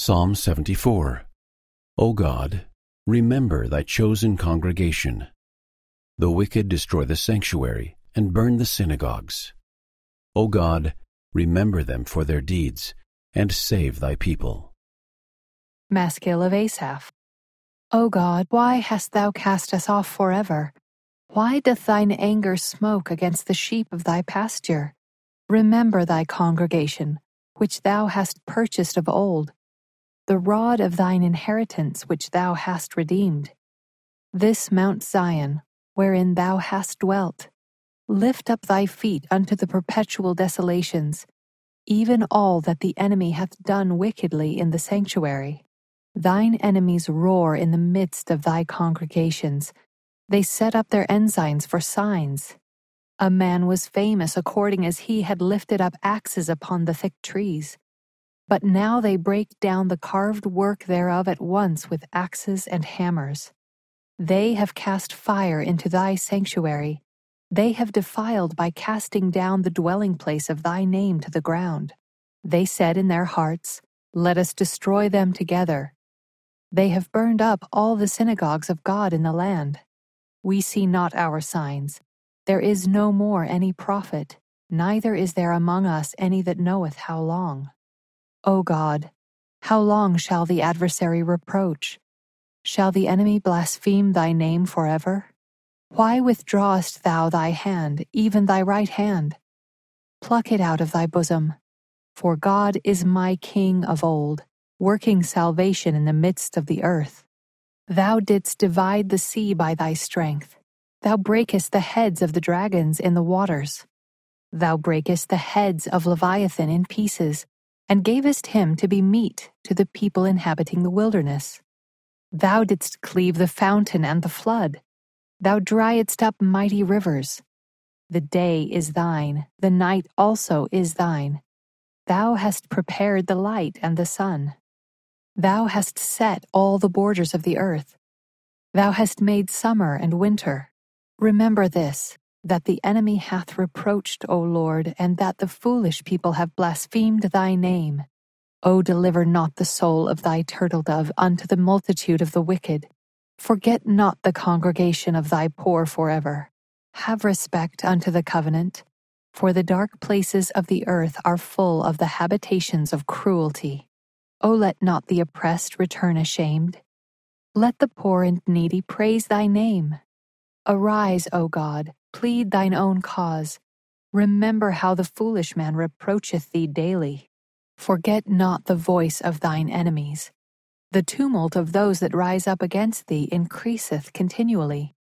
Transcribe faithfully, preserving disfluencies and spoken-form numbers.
Psalm seventy-four. O God, remember thy chosen congregation. The wicked destroy the sanctuary and burn the synagogues. O God, remember them for their deeds, and save thy people. Maskil of Asaph. O God, why hast thou cast us off forever? Why doth thine anger smoke against the sheep of thy pasture? Remember thy congregation, which thou hast purchased of old, the rod of thine inheritance which thou hast redeemed. This Mount Zion, wherein thou hast dwelt. Lift up thy feet unto the perpetual desolations, even all that the enemy hath done wickedly in the sanctuary. Thine enemies roar in the midst of thy congregations. They set up their ensigns for signs. A man was famous according as he had lifted up axes upon the thick trees. But now they break down the carved work thereof at once with axes and hammers. They have cast fire into thy sanctuary. They have defiled by casting down the dwelling place of thy name to the ground. They said in their hearts, Let us destroy them together. They have burned up all the synagogues of God in the land. We see not our signs. There is no more any prophet, neither is there among us any that knoweth how long. O God, how long shall the adversary reproach? Shall the enemy blaspheme thy name forever? Why withdrawest thou thy hand, even thy right hand? Pluck it out of thy bosom. For God is my King of old, working salvation in the midst of the earth. Thou didst divide the sea by thy strength. Thou breakest the heads of the dragons in the waters. Thou breakest the heads of Leviathan in pieces, and gavest him to be meat to the people inhabiting the wilderness. Thou didst cleave the fountain and the flood. Thou driedst up mighty rivers. The day is thine, the night also is thine. Thou hast prepared the light and the sun. Thou hast set all the borders of the earth. Thou hast made summer and winter. Remember this, that the enemy hath reproached, O Lord, and that the foolish people have blasphemed thy name. O deliver not the soul of thy turtle-dove unto the multitude of the wicked. Forget not the congregation of thy poor forever. Have respect unto the covenant, for the dark places of the earth are full of the habitations of cruelty. O let not the oppressed return ashamed. Let the poor and needy praise thy name. Arise, O God, plead thine own cause. Remember how the foolish man reproacheth thee daily. Forget not the voice of thine enemies. The tumult of those that rise up against thee increaseth continually.